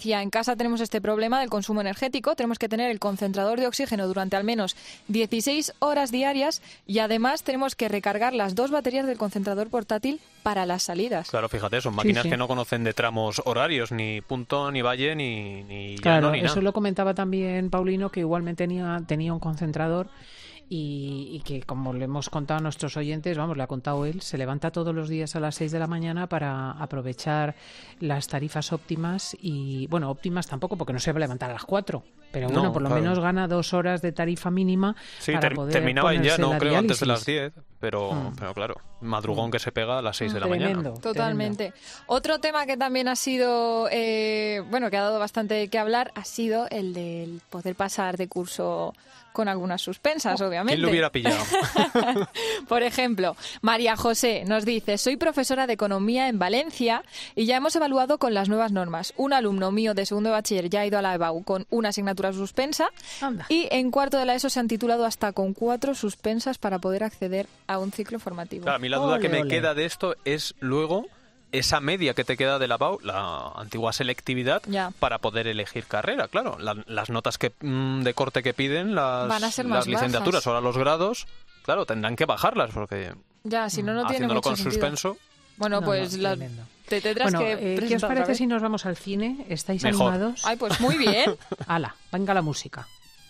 decía, en casa tenemos este problema del consumo energético, tenemos que tener el concentrador de oxígeno durante al menos dieciséis horas diarias y además tenemos que recargar las dos baterías del concentrador portátil para las salidas. Claro, fíjate, son máquinas Sí, sí. que no conocen de tramos horarios, ni punto, ni valle, ni, ni llano, Claro, ni eso nada. lo comentaba también Paulino, que igualmente tenía, tenía un concentrador y, y que, como le hemos contado a nuestros oyentes, vamos, le ha contado él, se levanta todos los días a las seis de la mañana para aprovechar las tarifas óptimas y, bueno, óptimas tampoco, porque no se va a levantar a las cuatro, pero bueno, No, por lo claro. menos gana dos horas de tarifa mínima Sí, para ter- poder terminaba ya, ponerse no la creo, antes de las diálisis. diez, pero, Mm. pero claro, madrugón que se pega a las seis de la Tremendo. mañana. Totalmente. Otro tema que también ha sido, eh, bueno, que ha dado bastante que hablar, ha sido el del poder pasar de curso con algunas suspensas, obviamente. ¿Quién lo hubiera pillado? Por ejemplo, María José nos dice, soy profesora de Economía en Valencia y ya hemos evaluado con las nuevas normas. Un alumno mío de segundo de bachiller ya ha ido a la E B A U con una asignatura suspensa y en cuarto de la ESO se han titulado hasta con cuatro suspensas para poder acceder a un ciclo formativo. Claro, a mí la duda que Ole, me ole. queda de esto es luego esa media que te queda de la B A U, la antigua selectividad, Ya. para poder elegir carrera. Claro, la- las notas que mm, de corte que piden las, Van a ser las más licenciaturas, bajas. ahora los grados, claro, tendrán que bajarlas porque Ya, si no, no tiene haciéndolo mucho con sentido. suspenso. Bueno, No, pues no, la- tremendo. te tendrás Bueno, que eh, ¿qué os presentar otra parece vez. si nos vamos al cine? ¿Estáis Mejor. animados? Ay, pues muy bien. Ala, venga la música.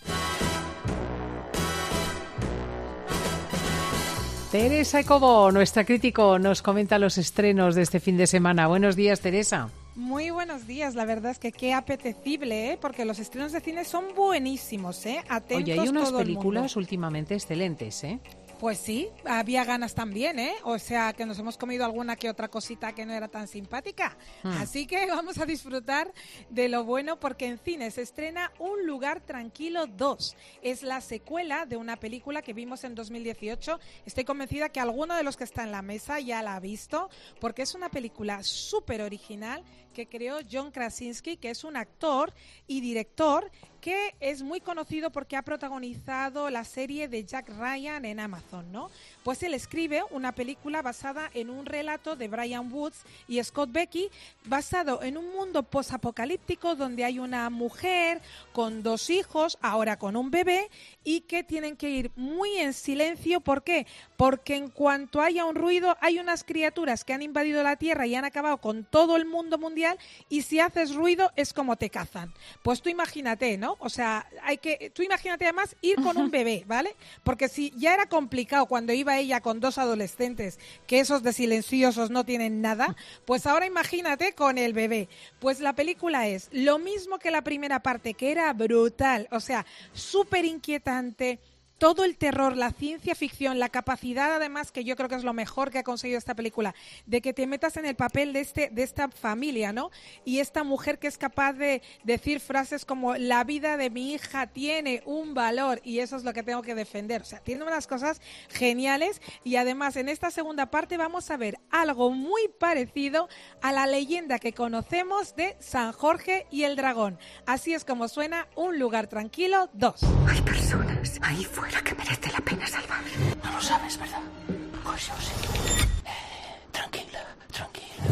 Teresa Ecobo, nuestra crítico, nos comenta los estrenos de este fin de semana. Buenos días, Teresa. Muy buenos días, la verdad es que qué apetecible, ¿eh? Porque los estrenos de cine son buenísimos, ¿eh? Atentos Oye, hay unas todo el mundo. películas últimamente excelentes, ¿eh? Pues sí, había ganas también, ¿eh? O sea, que nos hemos comido alguna que otra cosita que no era tan simpática. Hmm. Así que vamos a disfrutar de lo bueno porque en cine se estrena Un lugar tranquilo dos. Es la secuela de una película que vimos en dos mil dieciocho. Estoy convencida que alguno de los que está en la mesa ya la ha visto porque es una película súper original que creó John Krasinski, que es un actor y director que es muy conocido porque ha protagonizado la serie de Jack Ryan en Amazon, ¿no? Pues él escribe una película basada en un relato de Brian Woods y Scott Becky, basado en un mundo posapocalíptico donde hay una mujer con dos hijos, ahora con un bebé, y que tienen que ir muy en silencio. ¿Por qué? Porque en cuanto haya un ruido, hay unas criaturas que han invadido la Tierra y han acabado con todo el mundo mundial, y si haces ruido es como te cazan. Pues tú imagínate, ¿no? O sea, hay que, tú imagínate además ir con un bebé, ¿vale? Porque si ya era complicado cuando iba ella con dos adolescentes, que esos de silenciosos no tienen nada, pues ahora imagínate con el bebé. Pues la película es lo mismo que la primera parte, que era brutal, o sea, súper inquietante. Todo el terror, la ciencia ficción, la capacidad además, que yo creo que es lo mejor que ha conseguido esta película, de que te metas en el papel de este de esta familia, ¿no? Y esta mujer que es capaz de decir frases como la vida de mi hija tiene un valor y eso es lo que tengo que defender. O sea, tiene unas cosas geniales y además en esta segunda parte vamos a ver algo muy parecido a la leyenda que conocemos de San Jorge y el dragón. Así es como suena Un lugar tranquilo dos. Hay personas ahí fuera que merece la pena salvar. No lo sabes, ¿verdad? Pues yo sí. Eh, tranquila, tranquila.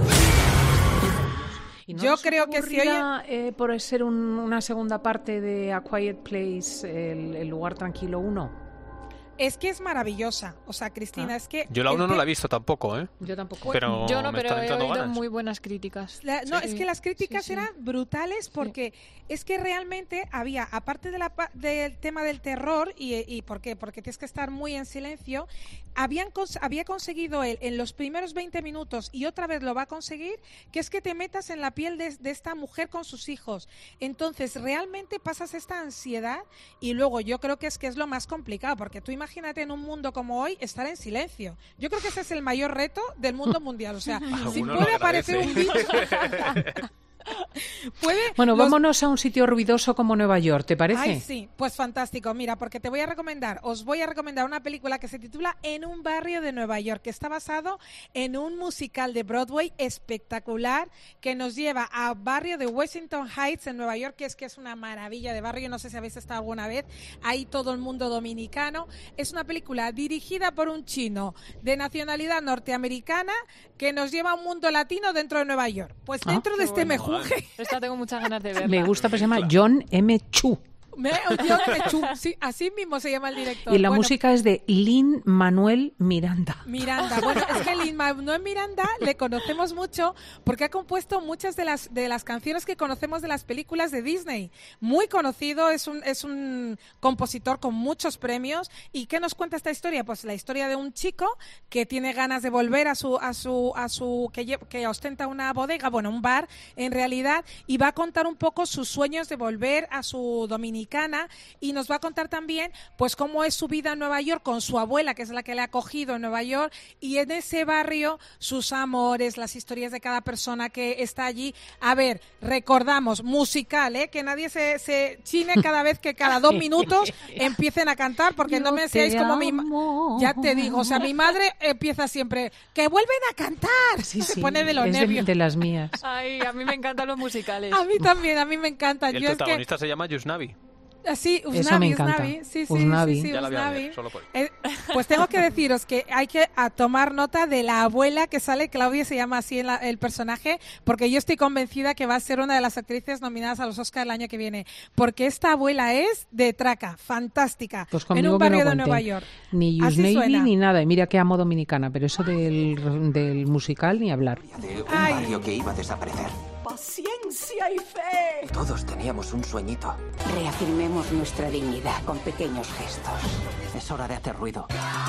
¿Y no Yo nos creo que si ocurrirá, eh, por ser un- una segunda parte de A Quiet Place, el, el lugar tranquilo uno. Es que es maravillosa. O sea, Cristina, Ah. es que... Yo la el uno no te- la he visto tampoco, ¿eh? Yo tampoco. Pero Yo no, me pero están he entrando oído ganas. muy buenas críticas. La- no, Sí. es que las críticas Sí, sí. eran brutales porque es que realmente había, aparte de la, pa- del tema del terror, y, y ¿por qué? Porque tienes que estar muy en silencio, habían cons- había conseguido él en los primeros veinte minutos, y otra vez lo va a conseguir, que es que te metas en la piel de, de esta mujer con sus hijos. Entonces, realmente pasas esta ansiedad, y luego yo creo que es que es lo más complicado, porque tú imagínate en un mundo como hoy, estar en silencio. Yo creo que ese es el mayor reto del mundo mundial. O sea, si Alguno lo puede aparecer un bicho... agradece. Puede, Bueno, los- vámonos a un sitio ruidoso como Nueva York, ¿te parece? Ay, sí, pues fantástico. Mira, porque te voy a recomendar, os voy a recomendar una película que se titula En un barrio de Nueva York, que está basado en un musical de Broadway espectacular que nos lleva a barrio de Washington Heights en Nueva York, que es que es una maravilla de barrio. No sé si habéis estado alguna vez. Ahí todo el mundo dominicano. Es una película dirigida por un chino de nacionalidad norteamericana que nos lleva a un mundo latino dentro de Nueva York. Pues Ah, dentro de qué este bueno. mejunje monje. Esta tengo muchas ganas de verla. Me gusta, pero se llama John M. Chu. Me, yo me chu, sí, así mismo se llama el director. Y la Bueno, música es de Lin-Manuel Miranda. Miranda, bueno, es que Lin-Manuel Miranda le conocemos mucho porque ha compuesto muchas de las de las canciones que conocemos de las películas de Disney. Muy conocido, es un es un compositor con muchos premios. ¿Y qué nos cuenta esta historia? Pues la historia de un chico que tiene ganas de volver a su a su a su que lle- que ostenta una bodega, bueno, un bar en realidad, y va a contar un poco sus sueños de volver a su dominicana, y nos va a contar también pues cómo es su vida en Nueva York con su abuela, que es la que le ha acogido en Nueva York, y en ese barrio sus amores, las historias de cada persona que está allí. A ver, recordamos, musical, ¿eh? Que nadie se, se chine cada vez que cada dos minutos empiecen a cantar, porque Yo no me seáis te como mi... ma- amo. Ya te digo, o sea, mi madre empieza siempre, ¡que vuelven a cantar! Sí, se sí, pone de los es de, nervios. de las mías. Ay, a mí me encantan los musicales. A mí también, a mí me encanta. Y el Yo es que protagonista se llama Yusnavi. Ah, sí, Eso me Usnavi, encanta. Usnavi. Sí, sí, Usnavi. sí, sí, Ya la voy a Usnavi. ver, solo por eso. Eh, pues tengo que deciros que hay que a tomar nota de la abuela que sale, Claudia se llama así en la- el personaje, porque yo estoy convencida que va a ser una de las actrices nominadas a los Oscars el año que viene, porque esta abuela es de traca, fantástica, Pues en conmigo un que no barrio de cuenten. Nueva York. Ni Así Yus Navy suena. ni nada. Y mira que amo Dominicana, pero eso del, del musical ni hablar. De un Ay. barrio que iba a desaparecer. Paciencia y fe. Todos teníamos un sueñito. Reafirmemos nuestra dignidad con pequeños gestos. Es hora de hacer ruido.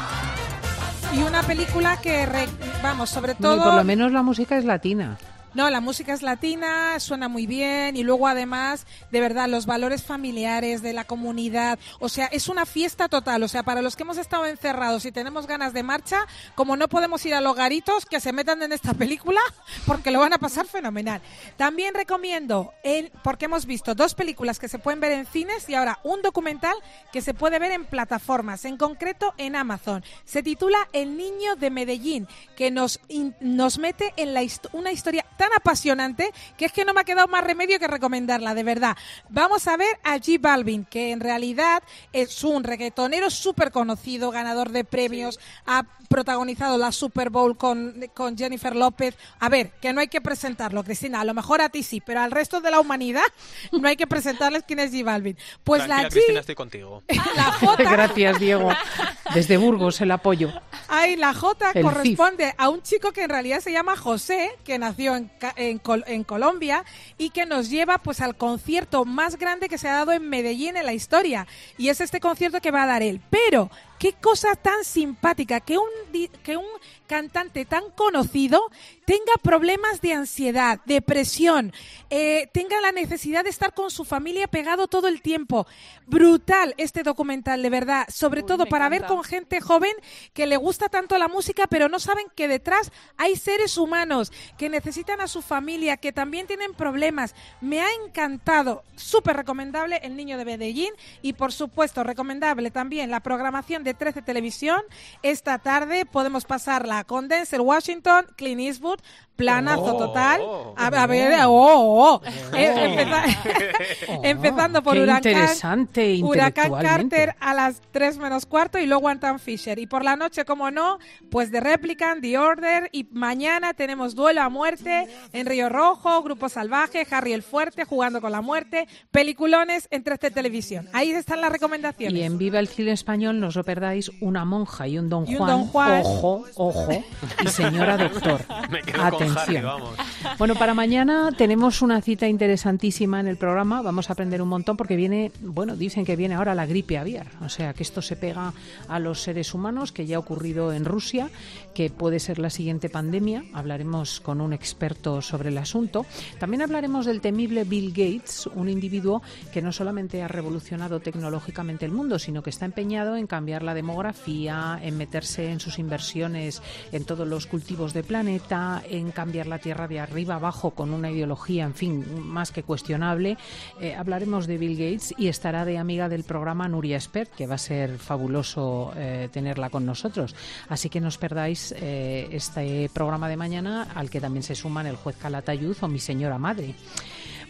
Y una película que, re- vamos, sobre Bueno, y todo... por lo menos la música es latina. No, la música es latina, suena muy bien, y luego además, de verdad, los valores familiares de la comunidad, o sea, es una fiesta total. O sea, para los que hemos estado encerrados y tenemos ganas de marcha, como no podemos ir a los garitos, que se metan en esta película porque lo van a pasar fenomenal. También recomiendo, el, porque hemos visto dos películas que se pueden ver en cines y ahora un documental que se puede ver en plataformas, en concreto en Amazon. Se titula El niño de Medellín, que nos, in- nos mete en la hist- una historia tan apasionante que es que no me ha quedado más remedio que recomendarla, de verdad. Vamos a ver a J Balvin, que en realidad es un reggaetonero súper conocido, ganador de premios, ha protagonizado la Super Bowl con, con Jennifer López. A ver, que no hay que presentarlo, Cristina, a lo mejor a ti sí, pero al resto de la humanidad no hay que presentarles quién es J Balvin. Pues Tranquila, la Cristina, G, estoy contigo. la J, Gracias, Diego. Desde Burgos, el apoyo. ay, la J El corresponde a un chico que en realidad se llama José, que nació en, Ca- en, Col- en Colombia y que nos lleva pues al concierto más grande que se ha dado en Medellín en la historia. Y es este concierto que va a dar él. Pero qué cosa tan simpática que un, di- que un cantante tan conocido tenga problemas de ansiedad, depresión, eh, tenga la necesidad de estar con su familia pegado todo el tiempo. Brutal este documental, de verdad, sobre Uy, todo me para ver encanta. con gente joven que le gusta tanto la música, pero no saben que detrás hay seres humanos que necesitan a su familia, que también tienen problemas. Me ha encantado, súper recomendable El niño de Medellín, y por supuesto recomendable también la programación de trece Televisión. Esta tarde podemos pasarla con Denzel Washington, Clint Eastwood, planazo Oh, total. oh, A, a ver, oh, oh, oh. Eh, empeza- Oh, empezando por qué Huracán, interesante Huracán intelectualmente. Carter a las tres menos cuarto y luego Anton Fisher. Y por la noche, como no, pues The Replicant, The Order, y mañana tenemos Duelo a Muerte en Río Rojo, Grupo Salvaje, Harry el Fuerte, Jugando con la Muerte, peliculones en trece Televisión. Ahí están las recomendaciones. Y en Viva el Cine Español no os lo perdáis, Una monja y un don Y un Juan. don Juan. Ojo, ojo. Y señora doctor. Me quedo con Harry, Atención. vamos. Bueno, para mañana tenemos una cita interesantísima en el programa. Vamos a aprender un montón porque viene, bueno, dicen que viene ahora la gripe aviar. O sea, que esto se pega a los seres humanos, que ya ha ocurrido en Rusia, que puede ser la siguiente pandemia. Hablaremos con un experto sobre el asunto. También hablaremos del temible Bill Gates, un individuo que no solamente ha revolucionado tecnológicamente el mundo, sino que está empeñado en cambiar la demografía, en meterse en sus inversiones en todos los cultivos del planeta, en cambiar la Tierra de arriba abajo con una ideología, en fin, más que cuestionable. Eh, hablaremos de Bill Gates y estará de amiga del programa Nuria Espert, que va a ser fabuloso eh, tenerla con nosotros. Así que no os perdáis eh, este programa de mañana, al que también se suman el juez Calatayud o mi señora madre.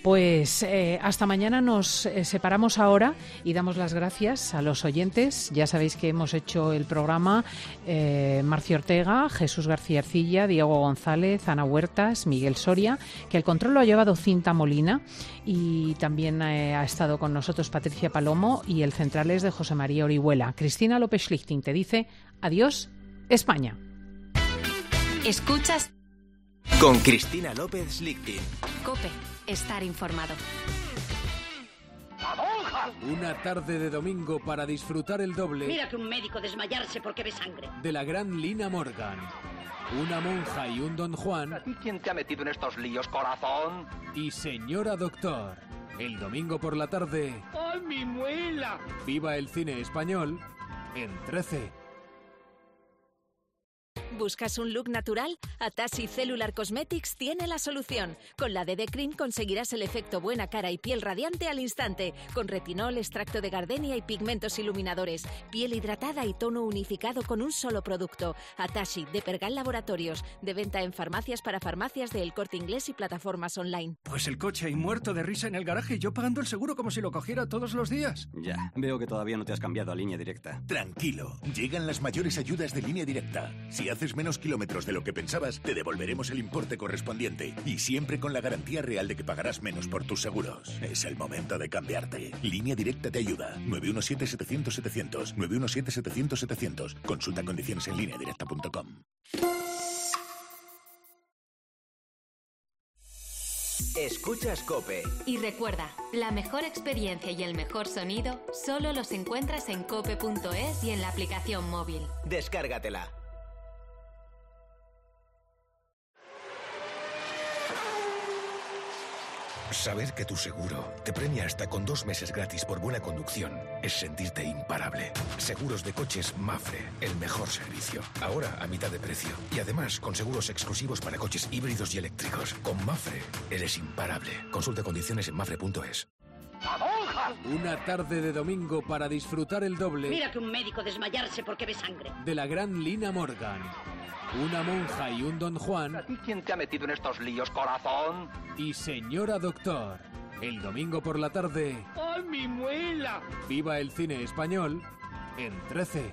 Pues eh, hasta mañana nos eh, separamos ahora y damos las gracias a los oyentes. Ya sabéis que hemos hecho el programa eh, Marcio Ortega, Jesús García Ercilla, Diego González, Ana Huertas, Miguel Soria, que el control lo ha llevado Cinta Molina y también eh, ha estado con nosotros Patricia Palomo y el central es de José María Orihuela. Cristina López Schlichting te dice adiós, España. Escuchas con Cristina López Schlichting. COPE. Estar informado. Una tarde de domingo para disfrutar el doble. Mira que un médico desmayarse porque ve sangre. De la gran Lina Morgan. Una monja y un don Juan. ¿A ti quién te ha metido en estos líos, corazón? Y señora doctor. El domingo por la tarde. ¡Ay, mi muela! Viva el cine español en trece. ¿Buscas un look natural? Atashi Cellular Cosmetics tiene la solución. Con la D D Cream conseguirás el efecto buena cara y piel radiante al instante. Con retinol, extracto de gardenia y pigmentos iluminadores. Piel hidratada y tono unificado con un solo producto. Atashi, de Pergal Laboratorios. De venta en farmacias para farmacias de El Corte Inglés y plataformas online. Pues el coche ahí muerto de risa en el garaje y yo pagando el seguro como si lo cogiera todos los días. Ya, veo que todavía no te has cambiado a Línea Directa. Tranquilo, llegan las mayores ayudas de Línea Directa. Si haces menos kilómetros de lo que pensabas, te devolveremos el importe correspondiente. Y siempre con la garantía real de que pagarás menos por tus seguros. Es el momento de cambiarte. Línea Directa te ayuda. nueve uno siete, setecientos, setecientos. nueve uno siete, setecientos, setecientos. Consulta condiciones en línea directa punto com. Escuchas COPE. Y recuerda, la mejor experiencia y el mejor sonido solo los encuentras en cope punto es y en la aplicación móvil. Descárgatela. Saber que tu seguro te premia hasta con dos meses gratis por buena conducción es sentirte imparable. Seguros de coches Mafre, el mejor servicio. Ahora a mitad de precio. Y además con seguros exclusivos para coches híbridos y eléctricos. Con Mafre eres imparable. Consulta condiciones en mafre punto es. Una tarde de domingo para disfrutar el doble. Mira que un médico desmayarse porque ve sangre. De la gran Lina Morgan. Una monja y un don Juan. ¿A ti quién te ha metido en estos líos, corazón? Y señora doctor. El domingo por la tarde. ¡Ay, mi muela! Viva el cine español en trece.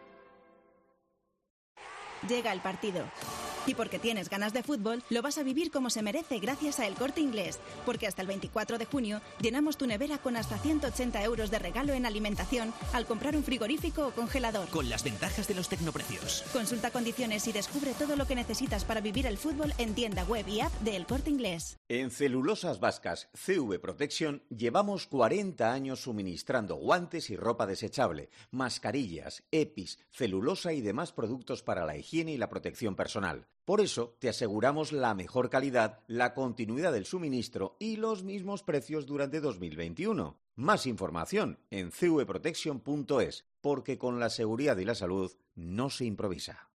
Llega el partido. Y porque tienes ganas de fútbol, lo vas a vivir como se merece gracias a El Corte Inglés. Porque hasta el veinticuatro de junio llenamos tu nevera con hasta ciento ochenta euros de regalo en alimentación al comprar un frigorífico o congelador. Con las ventajas de los tecnoprecios. Consulta condiciones y descubre todo lo que necesitas para vivir el fútbol en tienda web y app de El Corte Inglés. En Celulosas Vascas C V Protection llevamos cuarenta años suministrando guantes y ropa desechable, mascarillas, EPIs, celulosa y demás productos para la higiene y la protección personal. Por eso te aseguramos la mejor calidad, la continuidad del suministro y los mismos precios durante dos mil veintiuno. Más información en c v protection punto es, porque con la seguridad y la salud no se improvisa.